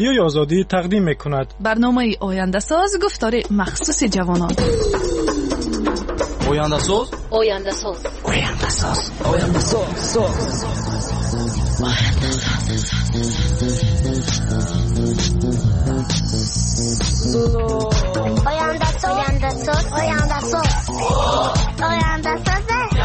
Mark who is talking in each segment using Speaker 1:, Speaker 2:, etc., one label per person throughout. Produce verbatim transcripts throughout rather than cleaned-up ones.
Speaker 1: رادیوی آزادی تقدیم می‌کند.
Speaker 2: برنامه آینده ساز گفتار مخصوص جوانان.
Speaker 3: آینده ساز
Speaker 4: آینده ساز
Speaker 3: آینده ساز آینده ساز
Speaker 4: آینده ساز آینده ساز آینده ساز آینده ساز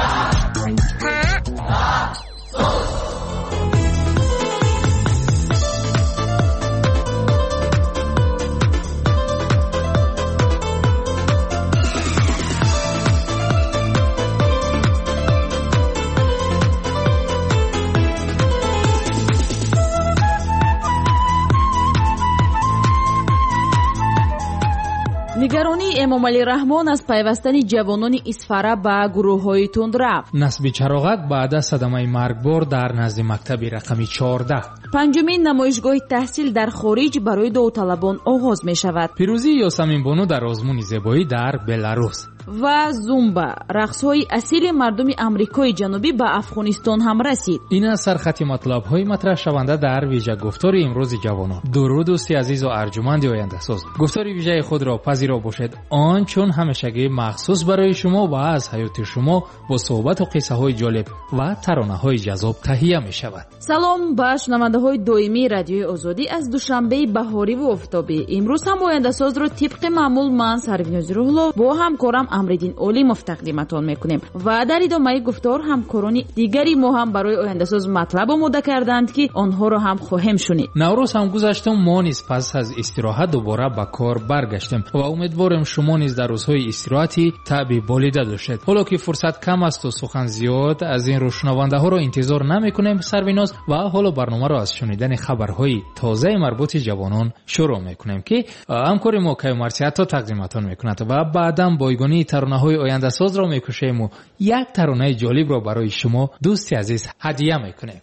Speaker 5: нигаронии Эмомалӣ Раҳмон аз пайвастани ҷавонони Исфара ба гурӯҳҳои тунд рафт.
Speaker 6: насби чароғак баъд аз садамаи маргбор дар назди мактаби рақами чордаҳ.
Speaker 5: панҷумин намоишгоҳи таҳсил дар хориҷ барои довталабон оғоз мешавад.
Speaker 6: пирӯзии Ёсаминбону дар озмуни зебоӣ дар Беларус
Speaker 5: ва зумба рақсҳои асили мардуми Амрикои ҷанубӣ ба Афғонистон ҳам расид.
Speaker 6: ин аз сархати матлабҳои матраҳшаванда дар вижагуфтори имрӯзи ҷавонон. дуруд дӯсти азизу арҷуманди ояндасоз, гуфтори вижаи худро пазиро бошед, он чун ҳамешагӣ махсус барои шумо ва аз ҳаёти шумо бо суҳбату қиссаҳои ҷолиб ва таронаҳои ҷазоб таҳия мешавад.
Speaker 5: салом ба шунавандаҳои доимии радиои озодӣ аз душанбеи баҳориву офтобӣ. имрӯз ҳам ояндасозро тибқи маъмул ман Сарвинози Рӯҳло бо ҳамкорам Амриддин Олимов тақдиматон мекунем ва дар идомаи гуфтор ҳамкорони дигари мо ҳам барои ояндасоз матлаб омода карданд ки онҳоро ҳам хоҳем шунид.
Speaker 6: наврӯз ҳам гузаштум, мо низ пас аз истироҳат дубора ба кор баргаштем ва умедворем шумо низ дар рӯзҳои истироҳатӣ таъби болида доштед. ҳоло ки фурсат кам асту сухан зиёд, аз ин рӯ шунавандаҳоро интизор намекунем Сарвиноз ва ҳоло барномаро аз шунидани хабарҳои тозаи марбути ҷавонон шурӯъ мекунем ки ҳамкори мо Кайюмарси Атто тақдиматон мекунад ва баъдан бойгонии таронаҳои ояндасозро мекушему як таронаи ҷолибро барои шумо дӯсти азиз ҳадия мекунем.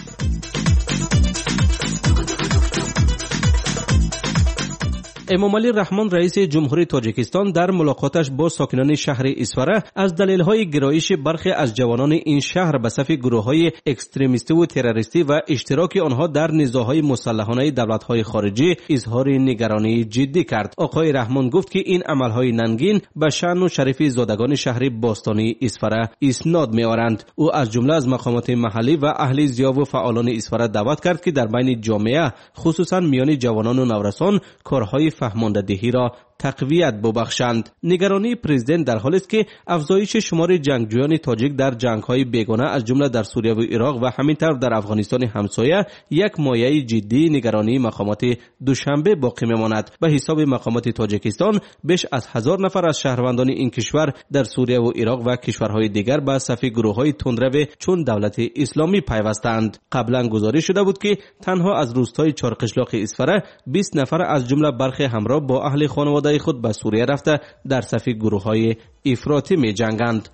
Speaker 7: эмомалӣ раҳмон раиси ҷумҳурии тоҷикистон дар мулоқоташ бо сокинони шаҳри Исфара аз далелҳои гироиши бархе аз ҷавонони ин шаҳр ба сафи гурӯҳҳои экстремистиву террористӣ ва иштироки онҳо дар низоъҳои мусаллаҳонаи давлатҳои хориҷӣ изҳори нигаронии ҷиддӣ кард. оқои раҳмон гуфт ки ин амалҳои нангин ба шаъну шарифи зодагони шаҳри бостонии Исфара иснод меоранд. ӯ аз ҷумла аз мақомоти маҳаллӣ ва аҳли зиёву фаъолони Исфара даъват кард ки дар байни ҷомеа хусусан миёни ҷавонону наврасон корҳои фаҳмондадиҳӣ را تقویت ببخشند. نگرانی پرزیدنت در حالی است که افزایش شمار جنگجویان تاجیک در جنگ‌های بیگانه از جمله در سوریه و عراق و همینطور در افغانستان همسایه یک مایه جدی نگرانی مقامات دوشنبه باقی میماند. به حساب مقامات تاجیکستان بیش از هزار نفر از شهروندان این کشور در سوریه و عراق و کشورهای دیگر به صف گروه‌های تندرو چون دولت اسلامی پیوستند. قبلا گزارش شده بود که تنها از روستای چارقشلاق اسفره بیست نفر از جمله برخی همراه با اهل خانواده خود به سوریه رفته در صف گروه‌های افراطی می جنگند.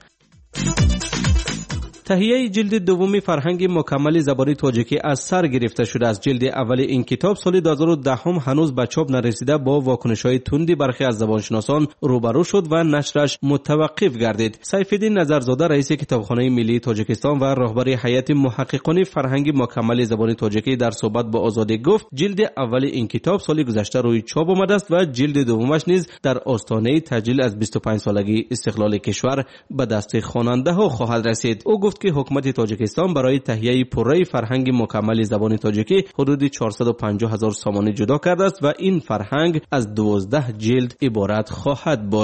Speaker 7: تهیه جلد دومی فرهنگ مکمل زبان تاجیکی از سر گرفته شده است. جلد اول این کتاب سال دو هزار و ده هنوز به چاپ نرسیده با واکنش‌های تندی برخی از زبانشناسان روبرو شد و نشرش متوقف گردید. سیف‌الدین نظرزاده رئیس کتابخانه ملی تاجیکستان و رهبر هیئت محققان فرهنگ مکمل زبان تاجیکی در صحبت با آزادی گفت جلد اول این کتاب سال گذشته روی چاپ آمده است و جلد دومش نیز در آستانه تجلیل از بیست و پنج سالگی استقلال کشور به دست خواننده ها خواهد رسید. او گفت که حکومت تاجیکستان برای تهیه پره فرهنگ مکمل زبان تاجیکی حدود چهارصد و پنجاه هزار سامانه جدا کرده است و این فرهنگ از دوازده جلد عبارت خواهد بود.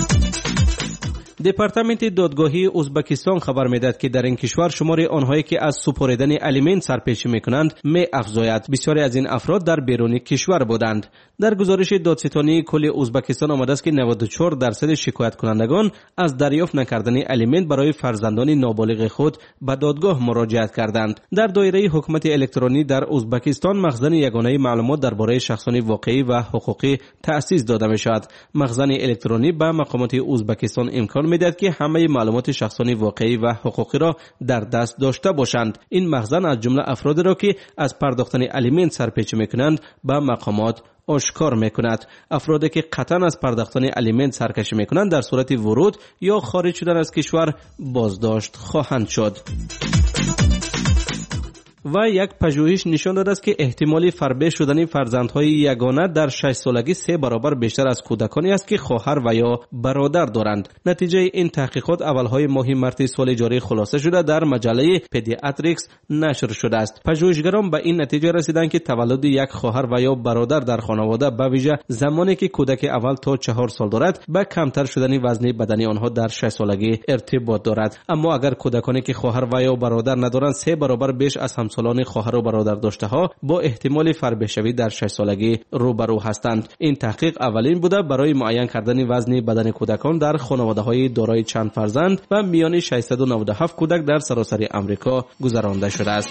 Speaker 7: دپارتمنت دادگاهی ازبکستان خبر میدهد که در این کشور شمار آنهایی که از سپردن الیمنت سرپیچی میکنند می افزاید. بسیاری از این افراد در بیرون کشور بودند. در گزارش دادستانی کل ازبکستان آمده است که نود و چهار درصد شکایت کنندگان از دریافت نکردن الیمنت برای فرزندان نابالغ خود به دادگاه مراجعت کردند. در دایره حکومت الکترونی در ازبکستان مخزن یگانه معلومات درباره شخصان واقعی و حقوقی تأسیس داده می شود. مخزن الکترونی به مقامات ازبکستان امکان میدهد که همه معلومات شخصانی واقعی و حقوقی را در دست داشته باشند. این مخزن از جمله افرادی را که از پرداختن الیمنت سرپیچی میکنند به مقامات آشکار میکند. افرادی که قطعا از پرداختن الیمنت سرکشی میکنند در صورت ورود یا خارج شدن از کشور بازداشت خواهند شد. و یک پژوهش نشان داده است که احتمال فربه شدن فرزندهای یگانه در شش سالگی سه برابر بیشتر از کودکانی است که خواهر و یا برادر دارند. نتیجه این تحقیقات اولهای ماه مارس سال جاری خلاصه شده در مجله پدیاتریکس نشر شده است. پژوهشگران به این نتیجه رسیدند که تولد یک خواهر و یا برادر در خانواده به ویژه زمانی که کودک اول تا چهار سال دارد به کمتر شدن وزن بدنی آنها در شش سالگی ارتباط دارد. اما اگر کودکانی که خواهر و یا برادر ندارند سه برابر بیش از همسالان خواهر و برادر داشته ها با احتمال فربه‌شوی در شش سالگی روبرو هستند. این تحقیق اولین بوده برای معین کردن وزن بدن کودکان در خانواده‌های دارای چند فرزند و میان ششصد و نود و هفت کودک در سراسر امریکا گذرانده شده است.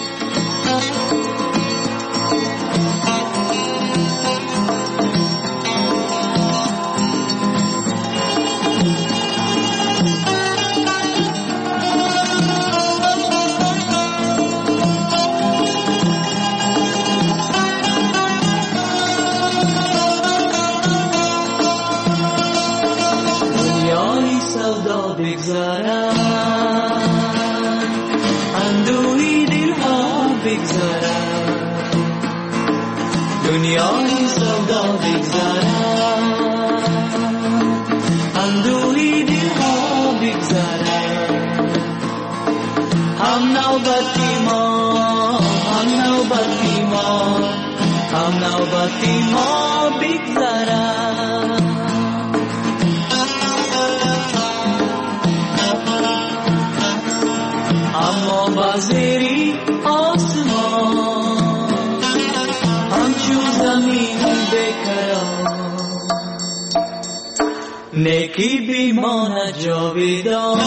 Speaker 8: دنیای سودا بگذرد اندوهی دلها بگذرد هم نوبتی ما هم نوبتی ما هم نوبتی ما بگذرد اما بازری آسمان زمین بکران نیکی بیماند جاویدان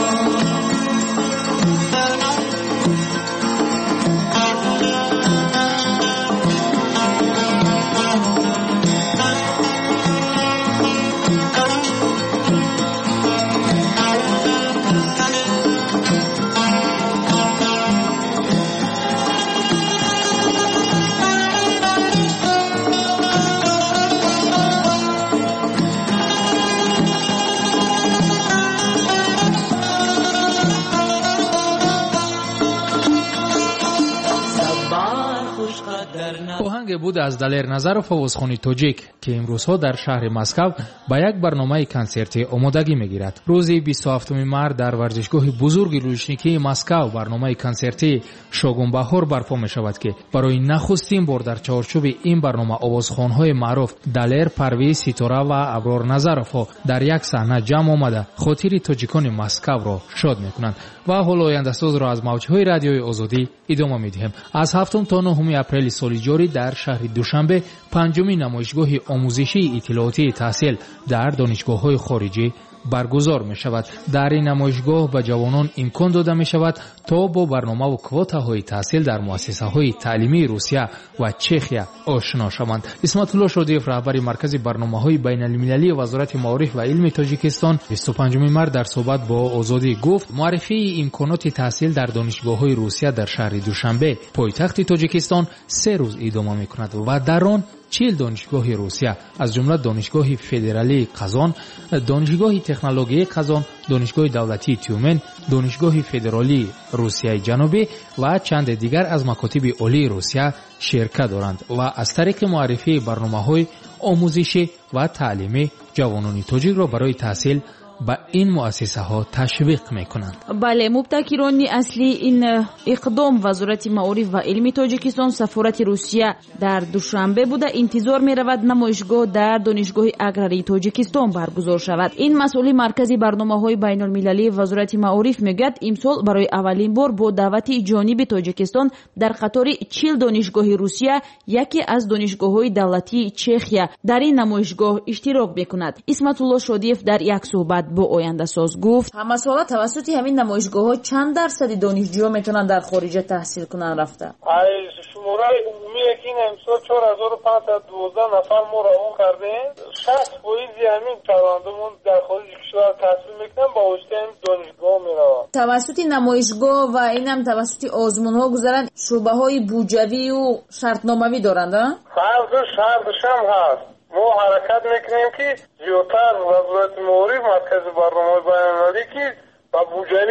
Speaker 6: آهنگ بود از دلیر نظرов آوازخوانی توجیک که امروزها در شهر مسکو با یک برنامه کنسرتی آمادگی میگیرد. روز بیست و هفتم مارس در ورزشگاه بزرگ لوژنیکی مسکو برنامه کنسرتی شوگون بهار برپا می شود که برای نخستین بار در چارچوب این برنامه آوازخوان‌های معروف دلیر، پرویز، سیتوره و ابرار نظرов در یک صحنه جمع آمده خاطر تاجیکان مسکو را شاد میکنند. و حالا آینده ساز را از موج‌های رادیوی آزادی ادامه میدیم. از هفتم تا نهم اپریل سال جاری در شهر دوشنبه پنجمین نمایشگاه آموزشی اطلاعاتی تحصیل در دانشگاه‌های خارجی برگزار می شود. در این نمایشگاه به جوانان امکان داده می شود تا با برنامه و کوتاهای تحصیل در مؤسسه های تعلیمی روسیه و چخیا آشنا شوند. اسمت الله شادیف رهبر مرکز برنامه های بین المللی وزارت معارف و علم تاجیکستان بیست و پنجم مارس در صحبت با آزادی گفت معرفی امکانات تحصیل در دانشگاه های روسیه در شهر دوشنبه پایتخت تاجیکستان سه روز ادامه می کند و در آن چهل دانشگاه روسیه از جمله دانشگاه فدرالی قزان، دانشگاه تکنولوژی قزان، دانشگاه دولتی تیومن، دانشگاه فدرالی روسیه جنوبی و چند دیگر از مکاتب عالی روسیه شرکت دارند و از طریق معرفی برنامه‌های آموزشی و تعلیمی جوانان تاجیک را برای تحصیل با این مؤسسه ها تشویق میکنند.
Speaker 5: بله، مبتکران اصلی این اقدام وزارت معارف و علم تاجیکستان سفارت روسیه در دوشنبه بوده انتظار میرود نمایشگاه در دانشگاه اگراری تاجیکستان برگزار شود. این مسئول مرکزی برنامه‌های بین المللی وزارت معارف میگوید امسال برای اولین بار با دعوت جانب تاجیکستان در قطار چهل دانشگاه روسیه یکی از دانشگاه‌های دولتی چخیا در این نمایشگاه اشتراک میکند. اسمت الله شادیف در یک صحبت با آینده ساز گفت همه سالا توسط همین نمایشگاه ها چند درصد دانشجوها میتونن در خارج تحصیل کنن رفته؟
Speaker 1: ای شماره عمومی که این امسال چهار هزار و پانصد و دوازده نفر ما را اون کرده شصت فیصد همین شهروندان در خارج کشور تحصیل میکنن با واسطه این دانشگاه میروند. توسط نمایشگاه و اینم توسط آزمون ها گذارن شعبه های بودجوی و شرطنامه‌ای دارند. فرض شرطش هم هست. ما حرکت میکنیم که زیادتر وزارت معارف مرکز برنامه بین المللی که با بودجه‌اش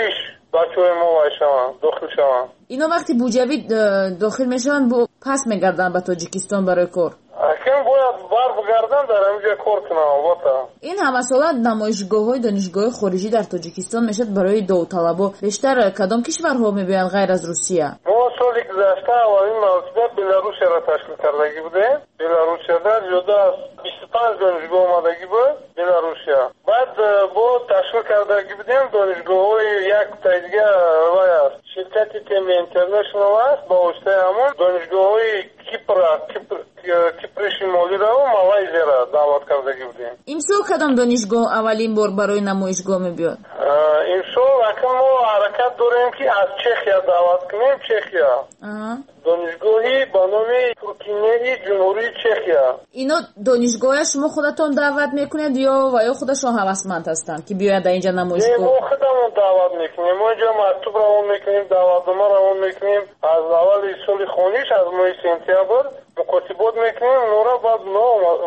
Speaker 1: بچه‌های ما وای شوند داخل شوند.
Speaker 5: اینا وقتی بوجوی داخل میشن با پس میگردن به تاجیکستان برای کار.
Speaker 1: اکنون باید بر بگردن در اینجا کار کنن. البته
Speaker 5: این همه ساله نمایشگاه‌های دانشگاه خارجی در تاجیکستان میشد برای داوطلبا. بیشتر کدام کشورها میبینن غیر از روسیه؟
Speaker 1: ما سالی گذشته اولین مرتبه بلاروس را تشکیل کردگی بودیم. بلاروس در جدا از بیست و پنج دانشگاه آمدگی بود بلاروسیا. بعد با تشکیل کردگی بودیم دانشگاه‌های یک تاییدیه روی است. شرکت تیم اینترنشنال است با واسطه همون دانشگاه‌های کیپر کیپر کیپر شمالی را و مالایزیا را دعوت کردگی بودیم.
Speaker 5: امسال کدام دانشگاه اولین بار برای نمایشگاه میبیاد؟
Speaker 1: امسال اکنون ما حرکت داریم که از چخیا دعوت کنیم. چخیا دانشگاهی با نام تورکینری جمهوری چخیا. اینا
Speaker 5: دانشگاه شما خودتون دعوت میکنید یا و یا خودشون هوسمند هستن که بیاید اینجا نمایشگاه؟
Speaker 1: ما خودمون دعوت میکنیم. ما اینجا مکتوب روان میکنیم، دعوتنامه روان میکنیم. از اول سال خونیش از ماه سپتامبر مکاتبات میکنیم. نورا بعد نو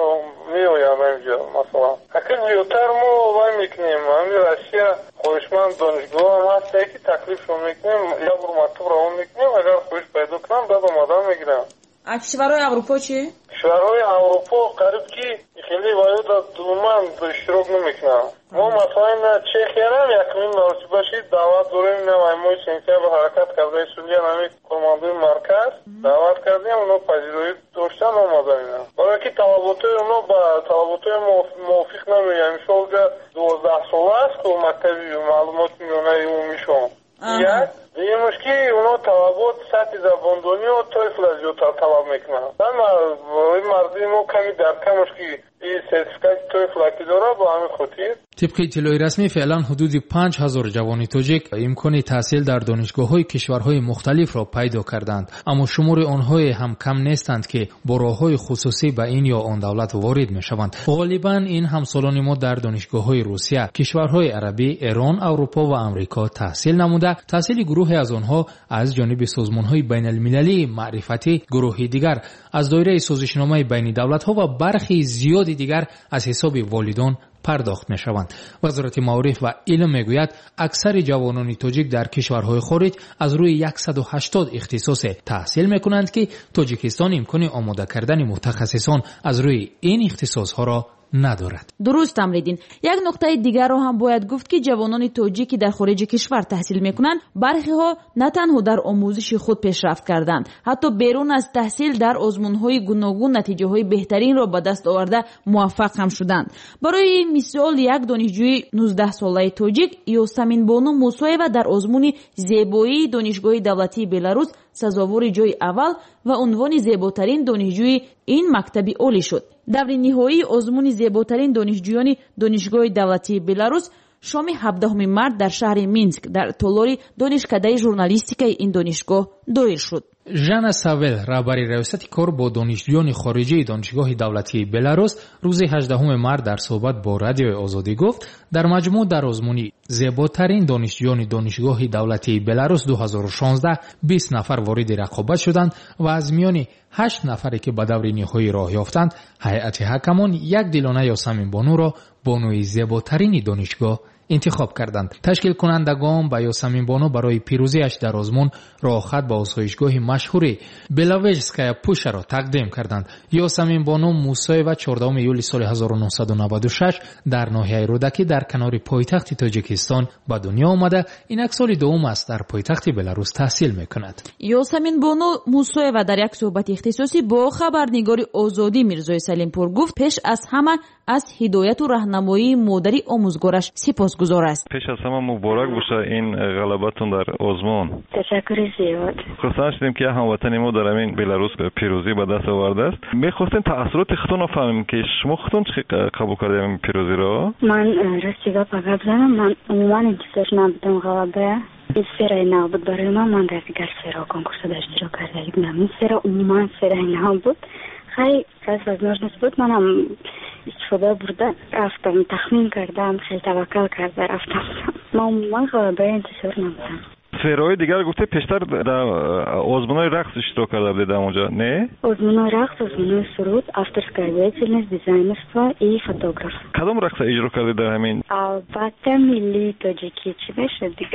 Speaker 1: میویم اینجا مثلا. اگر زیادتر ما وای میکنیم. همین روسیه خواهشمند دانشگاه هم هست که تکلیف رو میکنیم. یا برو مکتوب روان میکنیم. اگر خواهش پیدا کنم بعد آمدن میگیرم.
Speaker 5: کشورهای اروپا چی؟
Speaker 1: کشورهای اروپا قریب که خیلی باید دومن اشتراک نمیکنم. ما مثلا چخیا هم یکمین مرتبه شید دعوت داریم. نه مای سپتامبر حرکت کرده سولیه نمی کماندوی مرکز دعوت کردیم. اونا پذیرایی داشتن آمدن. برای که طلباتای اونا با طلباتای موافق نمیگه. امسال دوازده سال است که مکتبی معلومات میونه اومیشون. یک دیگه مشکی اونا طلبات سطح زباندانی و تویفل از زیادتر طلب میکنن. من مردی ما کمی در کمش که این سرتیفیکت تویفل اکی داره با همین خطیر.
Speaker 6: طبق اطلاع رسمی فعلا حدود پنج هزار جوان تاجیک امکان تحصیل در دانشگاه‌های کشورهای مختلف را پیدا کردند، اما شمار آنها هم کم نیستند که با راه‌های خصوصی به این یا آن دولت وارد می‌شوند. غالباً این همسالان ما در دانشگاه‌های روسیه، کشورهای عربی، ایران، اروپا و آمریکا تحصیل نموده. تحصیل گروهی از آنها از جانب سازمان‌های بین‌المللی معرفتی، گروهی دیگر از دایره سازشنامه بین دولت‌ها و برخی زیادی دیگر از حساب والدان پرداخت می شوند. وزارت معارف و علم می گوید اکثر جوانان تاجیک در کشورهای خارج از روی صد و هشتاد اختصاص تحصیل می کنند که تاجیکستان امکان آماده کردن متخصصان از روی این اختصاص ها را ندارد.
Speaker 5: درست امریدین. یک نکته دیگر رو هم باید گفت که جوانان تاجیکی در خارج کشور تحصیل میکنند برخی ها نه تنها در آموزش خود پیشرفت کردند، حتی بیرون از تحصیل در آزمون‌های گوناگون نتیجه های بهترین را به دست آورده موفق هم شدند. برای مثال یک دانشجوی نوزده ساله تاجیک یاسمین بانو موسویوا در آزمون زیبایی دانشگاه دولتی بلاروس سزاوار جای اول و عنوان زیباترین دانشجوی این مکتب عالی شد. دور نهایی آزمون زیباترین دانشجویان دانشگاه دولتی بلاروس شام هفدهم مارس در شهر مینسک در تالار دانشکده ژورنالیستیک این دانشگاه دایر شد.
Speaker 6: ژانا ساول رهبری ریاست کار با دانشجویان خارجی دانشگاه دولتی بلاروس روز هجدهم مارس در صحبت با رادیو آزادی گفت در مجموع در آزمون زیباترین دانشجویان دانشگاه دولتی بلاروس دو هزار و شانزده بیست نفر وارد رقابت شدند و از میان هشت نفری که به دور نهایی راه یافتند هیئت حکمان یک دیلانه یاسمین بانو را بانوی زیباترین دانشگاه انتخاب کردند. تشکیل کنندگان با یاسمین بانو برای پیروزیش در آزمون راهخط با آسایشگاه مشهور بلاویجسکایا پوشا را تقدیم کردند. یاسمین بانو موسویوا چهاردهم ایول سال هزار و نهصد و نود و شش در ناحیه رودکی در کنار پایتخت تاجیکستان به دنیا آمده. اینک سال دوم است در پایتخت بلاروس تحصیل میکند.
Speaker 5: یاسمین بانو موسویوا در یک صحبت اختصاصی با خبرنگار آزادی میرزای سلیمپور گفت پیش از همه از هدایت و راهنمایی مادری آموزگارش سپاسگزار است.
Speaker 9: پیش از همه مبارک باشه این غلبتون در آزمون.
Speaker 10: تشکر زیاد.
Speaker 9: خوشحال شدیم که هموطن ما در این بلاروس پیروزی به دست آورده است. می‌خواستیم تأثیرات خودتون رو فهمیم که شما خودتون چه قبول کردید این پیروزی رو؟
Speaker 10: من راستی گپ بگم، من عموما دوست ندارم غلبه. این سری نبود برای من. من در دیگر سری کنکورس اشتراک کرده بودم. این سری عموما سری نبود. خیلی از возможность بود. منم استفاده برده رفتم تخمین کردم، خیلی توکل کرده رفتم. ما عموما غلبه انتظار نداشتم.
Speaker 9: سرای دیگر گفته پیشتر در آزمون‌های رقص اشتراک کرده بودید اونجا، نه؟
Speaker 10: آزمون‌های رقص، آزمون‌های سرود، авторская деятельность, дизайнерство и фотограф.
Speaker 9: کدام رقص اجرا کردید در همین؟
Speaker 10: البته ملی تاجیکی چی بشه دیگه.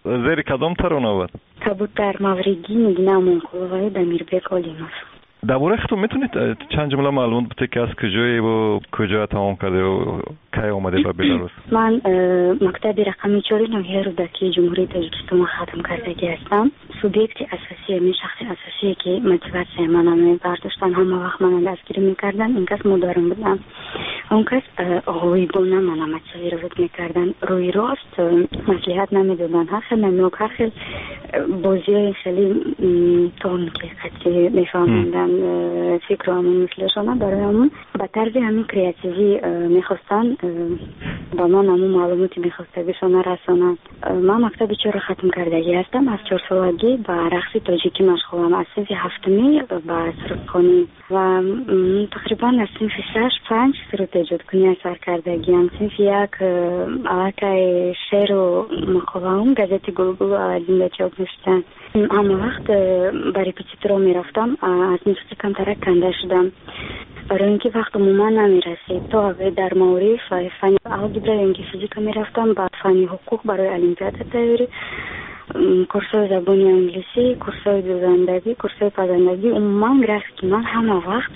Speaker 9: زیر کدام ترانه بود؟
Speaker 10: کبوتر ماوریدی نگینه منقلوهای دمیربک اولیموف.
Speaker 9: درباره خودتون میتونید چند جمله معلومات بدید که از کجایی و کجا تمام کرده و کی اومده به بلاروس؟
Speaker 10: من مکتب رقمی چهار نوحه رودکی جمهوری تاجیکستان ختم کردگی هستم. سوبیکت اساسی من شخص اساسی که موتیواسیون منو برداشتن همه وقت منو دستگیر میکردن این کس مدارم بودم. اون کس آقای بونه منو متصویر میکردن روی راست مصلحت نمیدادن. هر خیلی نمیوک هر خیلی بازی خیلی تون که خطی میفهمندن فکر همون مثلشانه برای همون به طرز همین کریاتیوی میخواستن با من همون معلوماتی میخواسته بشانه رسانن. من مکتب چهار ختم کردگی هستم. از چهار سالگی با رقص تاجیکی مشغولم. از صنف هفتمی با سرودخوانی و تقریبا از صنف شش پنج سرود ایجاد کنی سر کردگی هم. صنف یک علاقه شعر و مقاله هم گازت گلگل و اولین به چاپ نشدن. اما وقت برای پیچیترو میرفتم از موسیقی کمترک کنده شدم برای اینکه وقت عموما نمیرسید. تا اوه در معارف فنی الگبرا یا اینکه فیزیک میرفتم بعد فنی حقوق برای المپیاد تیاری، کورسای زبانی انگلیسی، کورسای دوزندگی، کورسای پزندگی. عموما گرافیک من همه وقت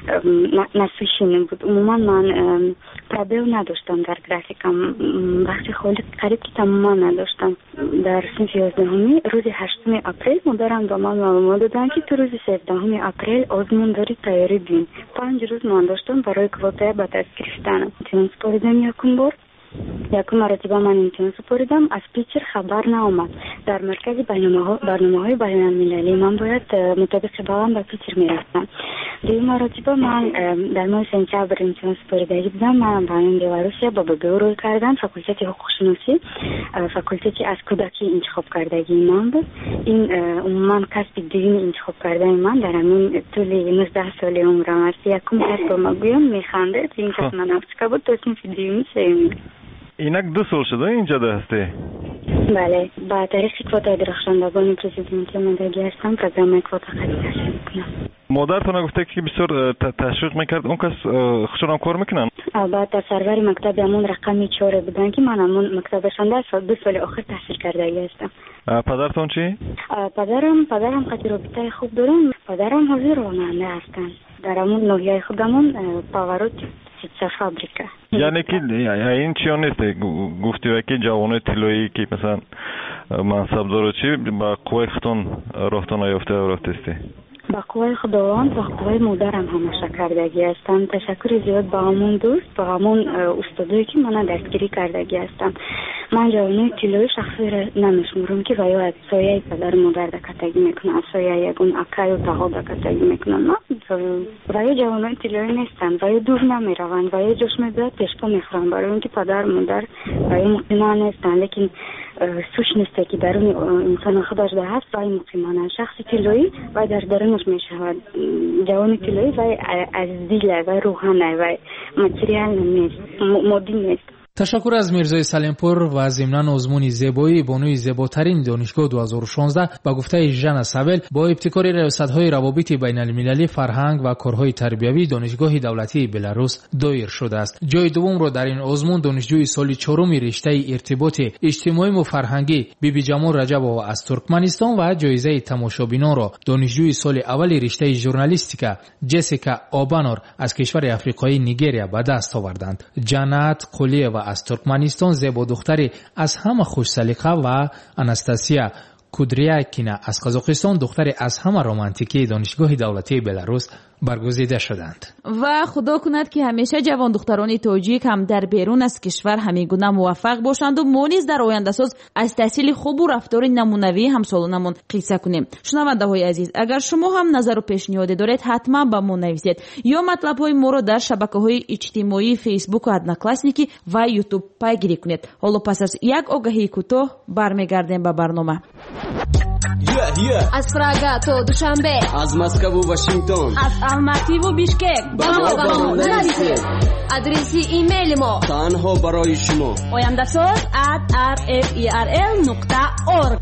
Speaker 10: نسوشینه بود. عموما من پرابل نداشتم در گرافیکم. وقتی خالی قریب که تماما نداشتم. در صنف یازدهمی روز هشتم اپریل مدرم با من معلومات دادن که تو روز سیزدهم اپریل آزمون داری تیاری بین. پنج روز من داشتم برای کوتاه به دست گرفتن. امتحان سپردم یکم بار. یکم مرتبه من امتحان سپردم. از پیچر خبر نامد. در مرکز برنامه‌های بین المللی من باید مطابق بالام به پیچر میرفتم. دیگه مرتبه من در ماه سپتامبر امتحان سپردگی بودم. من برای بلاروسیا با ببیو روی کردم. فاکولته حقوق شناسی، فاکولته از کودکی انتخاب کردگی من بود. این عموما کسب دیگه انتخاب کردن من در همین طول نوزده سال عمرم است. یکم کسب ما گویم میخنده این کس من افسکا بود تو صنف دیگه سیمی.
Speaker 9: اینک دو سال شده اینجا ده هستی؟
Speaker 10: بله، با تاریخ کواتا درخشندگان پرزیدنتی مندگی هستم. پروگرام کواتا خرید هستم میکنم.
Speaker 9: مادرتان گفته که بسیار تشویق میکرد. اون کس خودشون کار میکنن؟
Speaker 10: البته سرور مکتب همون رقمی چهار بودن که من همون مکتبشان در سال دو سال آخر تحصیل کرده هستم.
Speaker 9: پدرتون چی؟
Speaker 10: پدرم پدرم خیلی رابطه خوب دارم. پدرم حاضر راننده هستن. در همون نوحه خودمون پاوروت سیتسا فابریکا.
Speaker 9: یعنی که این چی نیست گفتی و که جوانه طلایی که مثلا منصب داره چی با قوه خودتون راهتون یافته و راهتستی؟
Speaker 10: با قوه خداوند و قوه مادرم همشه کردگی هستم. تشکر زیاد با همون دوست با همون استادایی که من دستگیری کردگی هستم. من جوانه طلایی شخصی را نمیشمورم که ویا از سایه پدر مادر دکتگی میکنن، از سایه یکون اکای و تاها دکتگی میکنن. ویا جوانه طلایی نیستن. ویا دور نمیروند. ویا جوش میداد پیشپا میخورن برای اینکه پدر مادر ویا مقیمان نیستن. لیکن سوش نیسته که درون انسان خودش ده هست وای مقیمانه. شخص طلایی وای در درونش میشود. جوان طلایی وای از دیله وای روحانه وای ماتریال نیست، مادی نیست.
Speaker 6: تشکر از میرزای سلیمپور و ضمناً آزمون زیبایی بانوی زیباترین دانشگاه دو هزار و شانزده با گفته ژن سابل با ابتکار ریاست‌های روابط بین المللی فرهنگ و کارهای تربیوی دانشگاه دولتی بلاروس دایر شده است. جای دوم را در این آزمون دانشجوی سال چهارم رشته ارتباط اجتماعی و فرهنگی بیبی جمال رجبova از ترکمنستان و جایزه تماشابینان را دانشجوی سال اول رشته ژورنالیستیکا جسیکا آبانور از کشور آفریقایی نیگریا به دست آوردند. جنت قلیه از ترکمنستان زیبا دختری از همه خوش سلیقه و اناستاسیا کودریاکینا از قزاقستان دختری از همه رمانتیکی دانشگاه دولتی بلاروس برگزیده شدند.
Speaker 5: و خدا کند که همیشه جوان دختران تاجیک هم در بیرون از کشور همیگونه موفق باشند و ما نیز در آینده ساز از تحصیل خوب و رفتار نمونوی همسالانمون قصه کنیم. شنونده های عزیز، اگر شما هم نظر و پیشنهادی دارید حتما با ما نویسید یا مطلب های ما را در شبکه های اجتماعی فیسبوک و ادناکلاسنیکی و یوتیوب پیگیری کنید. حالا پس از یک آگهی کوتاه برمیگردیم به برنامه.
Speaker 11: Yeah, yeah.
Speaker 12: از پراگا تا دوشنبه،
Speaker 11: از مسکو و واشنگتن،
Speaker 12: از الماتی و بیشکک با ما با ما نویسید. ادرسی ایمیل ما
Speaker 11: تنها برای شما
Speaker 12: oyandasaz at r f e r l نقطه org.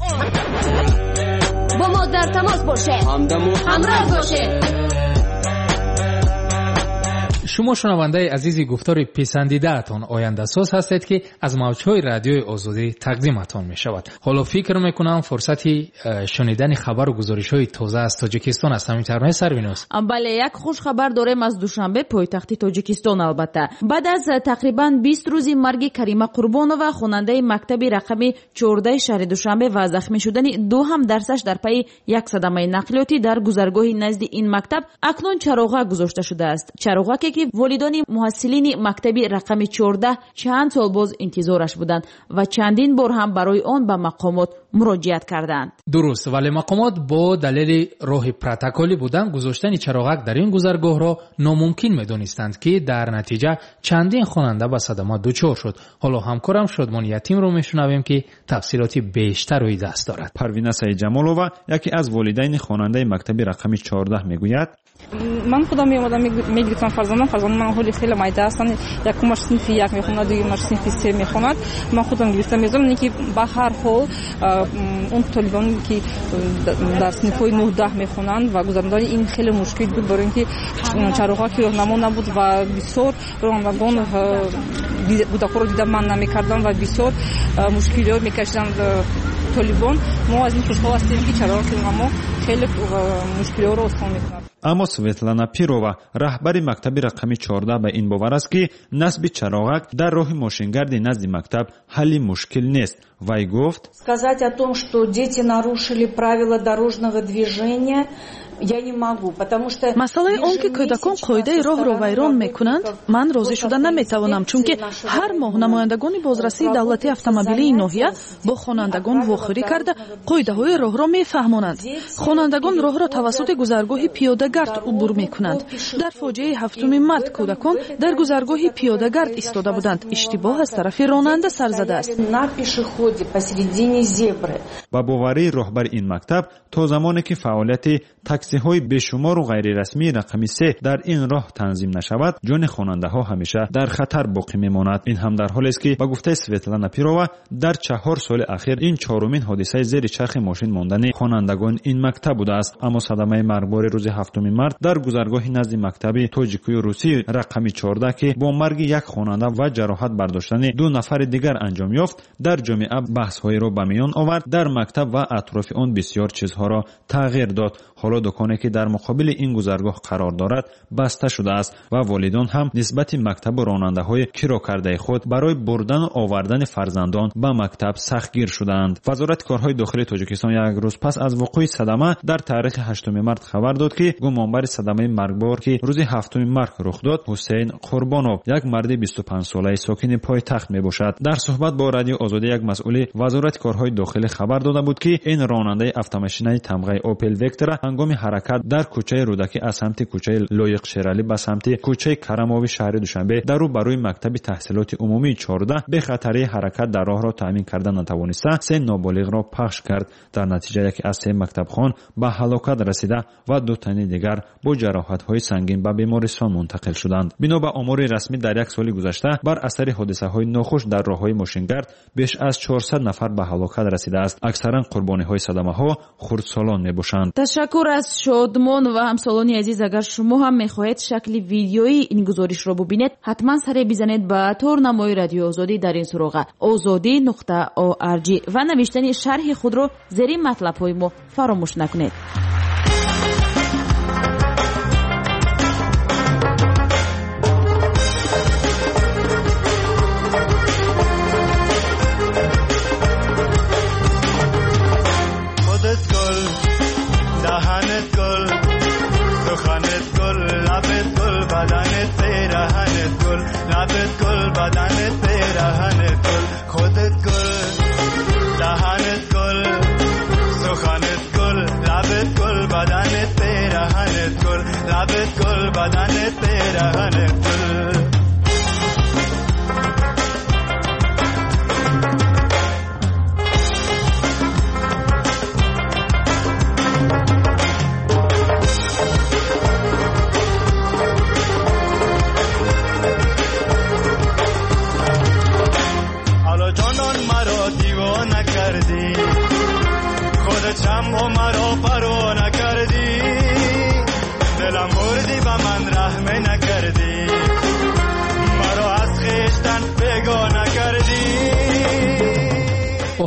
Speaker 12: با ما در تماس باشید،
Speaker 11: همدم و
Speaker 12: همراه باشید.
Speaker 6: شما شنونده عزیزی گفتار پسندیده اتان آینده ساز هستید که از موجهای رادیوی آزادی تقدیمتان می شود. حالا فکر میکنم فرصتی شنیدن خبر و گزارش های تازه از تاجیکستان است. همین طرح سروینوس.
Speaker 5: بله، یک خوش خبر داریم از دوشنبه پایتخت تاجیکستان. البته بعد از تقریبا بیست روزی مرگ کریمه قربانова خواننده مکتبی رقمی چهارده شهر دوشنبه و زخمی شدن دو هم درسش در پی یک صدمه نقلیاتی در گذرگاهی نزد این مکتب اکنون چراغا گذاشته شده است. چراغا که والدان محصلین مکتبی رقمی چهارده چند سال باز انتظارش بودند و چندین بار هم برای آن به مقامات مراجعت کردند.
Speaker 6: درست، ولی مقامات با دلیل راه پروتکلی بودن گذاشتن چراغک در این گذرگاه را ناممکن می‌دانستند که در نتیجه چندین خواننده به صدمات دچار شد. حالا همکارم شادمان یتیم رو میشنویم که تفصیلاتی بیشتر روی دست دارد.
Speaker 13: پروینه سعیدجمالова یکی از والدین خواننده مکتب رقمی چهارده میگوید:
Speaker 14: من خودم میومدم میگفتم فرزندم فرزندم من حالی خیلی مایده هستن، یکمش صنف یک میخوند دیگه‌مش صنف سه میخوند. من خودم گرفتم میذارم اینکه به هر حال اون طالبانی که در صنف‌های نه ده میخونند و گذراندن این خیلی مشکل بود، برای اینکه چراغا که راهنما نبود و بسیار رانندگان بودکو رو دیدم من نمیکردم و بسیار مشکلات میکشیدند طالبان. ما از این خوشحال هستیم که چراغا که راهنما خیلی مشکلات رو آسان میکنند.
Speaker 13: اما سویتلانا پیرووا رهبر مکتب رقمی چهارده به این باور است که نصب چراغک در راه ماشینگرد نزد مکتب حل مشکل نیست. وی گفت:
Speaker 15: сказать о том, что дети нарушили правила дорожного движения я не могу, потому что
Speaker 2: مسئله اون که کودکان قاعده راه را ویران میکنند من راضی شدن نمیتوانم، چون که هر ماه نمایندگان بازرسی دولتی اتومبیلی ناحیه با خوانندگان واخوری کرده قاعده های راه را میفهمانند. خوانندگان راه را توسط گذرگاه پیاده‌گرد عبور میکنند. در فاجعه هفتم مارت کودکان در گذرگاه پیاده‌گرد ایستاده بودند. اشتباه از طرف راننده سر زده است.
Speaker 13: با باوری رهبر این مکتب تا زمانی که فعالیت تاکسی های بیشمار و غیر رسمی رقمی سه در این راه تنظیم نشود، جان خواننده ها همیشه در خطر باقی میماند. این هم در حالی است که با گفته سویتلانا پیرووا در چهار سال اخیر این چهارمین حادثه زیر چرخ ماشین ماندن خوانندگان این مکتب بوده است. اما صدمه مرگبار روز هفتم مارت در گذرگاه نزد مکتب تاجیکی روسی رقمی چهارده که با مرگ یک خواننده و جراحت برداشتن دو نفر دیگر انجام یافت، در جامعه بحث های را به میان آورد. در مکتب و اطراف آن بسیار چیزها را تغییر داد. حالا دکانی که در مقابل این گذرگاه قرار دارد بسته شده است و والدان هم نسبت مکتب و راننده های کرا کرده خود برای بردن و آوردن فرزندان به مکتب سختگیر شدند. وزارت کارهای داخلی تاجیکستان یک روز پس از وقوع صدمه در تاریخ هشتم مارت خبر داد که گمانبر صدمه مرگبار که روز هفتم مارت رخ داد حسین قربانوف یک مرد بیست و پنج ساله ساکن پایتخت میباشد. در صحبت با رادیو آزادی یک مسئول وزارت کارهای داخلی خبر داده بود که این راننده اتومبیل تمغه اوپل وکتور هنگام حرکت در کوچه رودکی از سمت کوچه لایق شیرالی به سمت کوچه کرماوی شهر دوشنبه در رو برای مکتب تحصیلات عمومی چهارده به خطر حرکت در راه را تامین کردن نتوانسته سه نابالغ را پخش کرد. در نتیجه یکی از سه مکتب خوان به هلاکت رسیده و دو تن دیگر با جراحت های سنگین به بیمارستان منتقل شدند. بنا به آمار رسمی در یک سال گذشته بر اثر حادثه های ناخوش در راههای ماشینگرد بیش از چهارصد نفر به هلاکت رسیده است. اکثرا قربانی های صدمه ها خردسالان میباشند.
Speaker 5: تشکر از شادمان و همسالانی عزیز. اگر شما هم میخواهید شکل ویدیویی این گزارش را ببینید حتما سر بزنید به تورنمای رادیو آزادی در این سراغ آزادی نقطه او ار جی و نوشتن شرح خود را زیر مطلب های ما فراموش نکنید.
Speaker 16: چم و مرا فرو نکردی، دلم بردی و من رحم نکردی.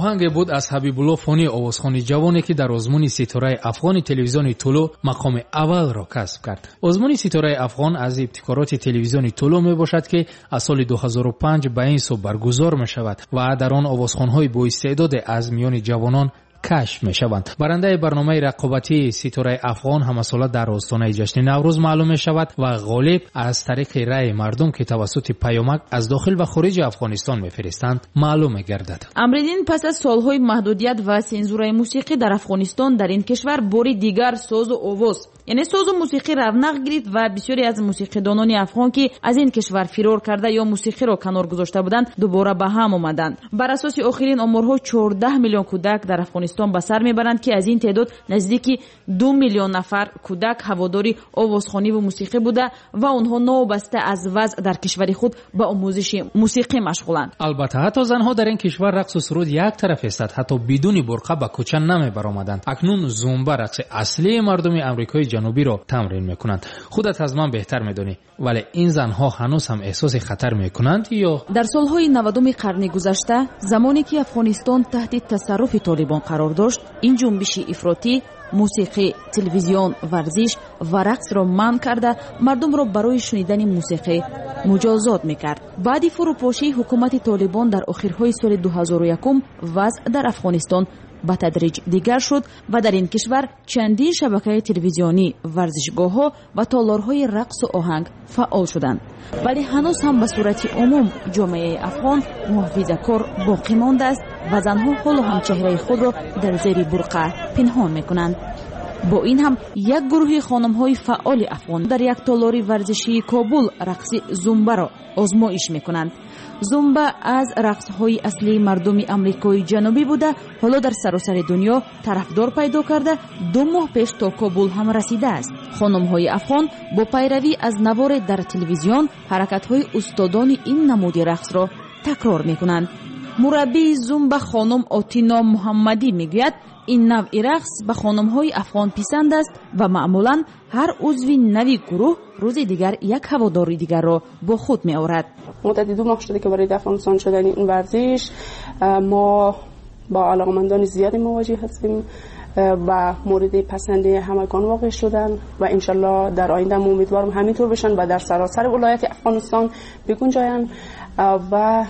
Speaker 6: оҳанге буд аз ҳабибулло фонӣ, овозхони ҷавоне ки дар озмуни ситораи афғони телевизиони тулу мақоми аввалро касб кард. озмуни ситораи афғон аз ибтикороти телевизиони тулу мебошад ки аз соли дуҳазору панҷ ба ин су баргузор мешавад ва дар он овозхонҳои боистеъдоде аз миёни ҷавонон кашф мешаванд. барандаи барномаи рақобатии ситораи афғон ҳамасола дар остонаи ҷашни наврӯз маълум мешавад ва ғолиб аз тариқи раъи мардум ки тавассути паёмак аз дохил ва хориҷи афғонистон мефиристанд маълум мегардад.
Speaker 5: амридин пас аз солҳои маҳдудият ва сензураи мусиқӣ дар афғонистон дар ин кишвар бори дигар созу овоз яъне созу мусиқӣ равнақ гирифт ва бисёре аз мусиқидонони афғон ки аз ин кишвар фирор карда ё мусиқиро канор гузошта буданд дубора ба ҳам омаданд. бар асоси охирин оморҳо чордаҳ миллион кӯдак дар афғонистон ба сар мебаранд ки аз ин теъдод наздики ду миллион нафар кӯдак ҳаводори овозхониву мусиқӣ буда ва онҳо новобаста аз вазъ дар кишвари худ ба омӯзиши мусиқӣ машғуланд.
Speaker 6: албатта ҳатто занҳо дар ин кишвар рақсу суруд як тараф естад, ҳатто бидуни бурқа ба кӯча намебаромаданд. акнун зумба рақси аслии мардуми амрикои ҷанубиро тамрин мекунанд. худат аз ман беҳтар медонӣ, вале ин занҳо ҳанӯз ҳам эҳсоси хатар мекунанд ё?
Speaker 5: дар солҳои навадуми қарни гузашта замоне ки афғонистон таҳти тасарруфи толибон қарор дошт, ин ҷунбиши ифротӣ мусиқӣ, телевизион, варзиш ва рақсро манъ карда мардумро барои шунидани мусиқӣ муҷозот мекард. баъди фурӯпошии ҳукумати толибон дар охирҳои соли дуҳазору якум вазъ дар афғонистон ба тадриҷ дигар шуд ва дар ин кишвар чандин шабакаи телевизионӣ, варзишгоҳҳо ва толорҳои рақсу оҳанг фаъол шуданд. вале ҳанӯз ҳам ба сурати умум ҷомеаи афғон муҳофизакор боқӣ мондааст ва занҳо ҳоло ҳам чеҳраи худро дар зери бурқа пинҳон мекунанд. бо ин ҳам як гурӯҳи хонумҳои фаъоли афғон дар як толори варзишии Кобул рақси зумбаро озмоиш мекунанд. зумба аз рақсҳои аслии мардуми амрикои ҷанубӣ буда ҳоло дар саросари дунё тарафдор пайдо карда ду моҳ пеш то Кобул ҳам расидааст. хонумҳои афғон бо пайравӣ аз наворе дар телевизион ҳаракатҳои устодони ин намуди рақсро такрор мекунанд. мураббии зумба хонум Отино Муҳаммадӣ мегӯяд, ин навъи рақс ба хонумҳои афғон писанд аст ва маъмулан ҳар узви нави гурӯҳ рӯзи дигар як ҳаводори дигарро бо худ меорад.
Speaker 17: مدتی دو ماه شده که برای افغانستان شدن این ورزش ما با علاقمندان زیادی مواجه هستیم و مورد پسند همگان واقع شدن و انشالله در آینده امیدوارم همینطور بشن و در سراسر ولایت افغانستان بگنجاین و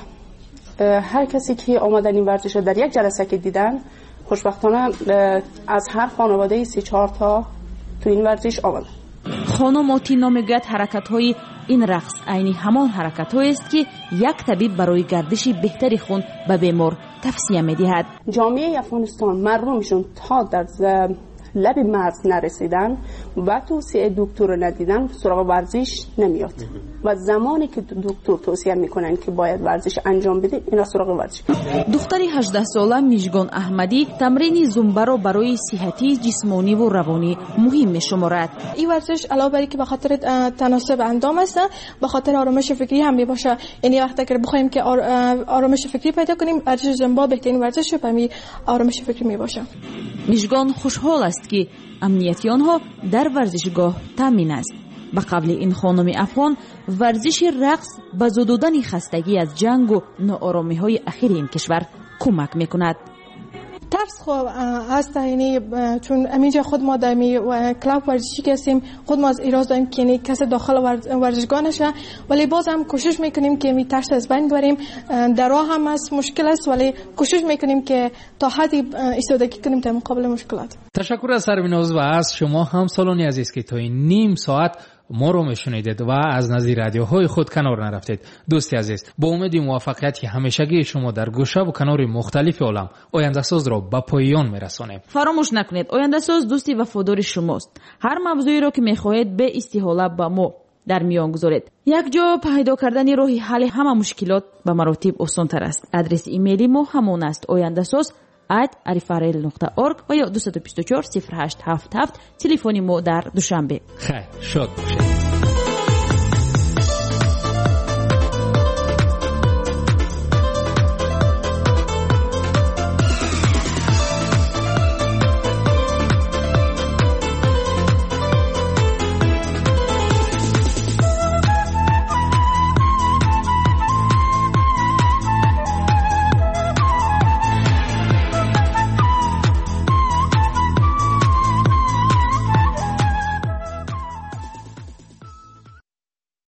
Speaker 17: هر کسی که آمدن این ورزش رو در یک جلسه که دیدن خوشبختانه از هر خانواده سی چهار تا تو این ورزش آمدن.
Speaker 5: خانم اوتینا میگوید حرکت‌های این رقص عینی همان حرکت‌هایی است که یک طبیب برای گردش بهتری خون به بیمار توصیه می‌دهد.
Speaker 17: جامعه افغانستان مردمشون تا در لب مرز نرسیدن و توصیه دکتر رو ندیدن سراغ ورزش نمیاد و زمانی که دکتر توصیه میکنن که باید ورزش انجام بده اینا سراغ ورزش.
Speaker 5: دختری هجده ساله میژگان احمدی تمرین زومبا را برای صحتی جسمانی و روانی مهم میشمارد.
Speaker 18: این ورزش علاوه بر اینکه به خاطر تناسب اندام است به خاطر آرامش فکری هم میباشه. یعنی وقتی که بخوایم که آرامش فکری پیدا کنیم ورزش زومبا بهترین ورزش برای آرامش فکری میباشه.
Speaker 5: میژگان خوشحال است که امنیتی آنها در ورزشگاه تامین است. به قبل این خانم افغان ورزش رقص به زدودن خستگی از جنگ و ناآرامی های اخیر این کشور کمک میکند.
Speaker 18: ترس خوب است، یعنی چون همینجا خود ما در می کلاب ورزشی که هستیم خود ما از ایراز داریم که یعنی کسی داخل ورزشگاه نشه، ولی باز هم کوشش میکنیم که می ترس از بین ببریم. در راه هم است مشکل است ولی کوشش میکنیم که تا حدی ایستادگی کنیم در مقابل مشکلات.
Speaker 6: تشکر از سربیناز و از شما همسالانی عزیز که تا این نیم ساعت ما رو میشنیدید و از نظیر رادیوهای خود کنار نرفتید. دوستی عزیز، با امید موفقیت همیشگی شما در گوشه و کنار مختلف عالم آینده ساز را به پایان میرسانیم.
Speaker 5: فراموش نکنید آینده ساز دوستی وفادار شماست. هر موضوعی را که میخواهید به استحاله با ما در میان گذارید. یک جا پیدا کردن راه حل همه مشکلات به مراتب آسان تر است. آدرس ایمیلی ما همون است آینده ساز ات arifarel نقطه org و یا دو دو چهار صفر هشت هفت هفت تلفن ما در دوشنبه.
Speaker 6: خیر، شاد باشید.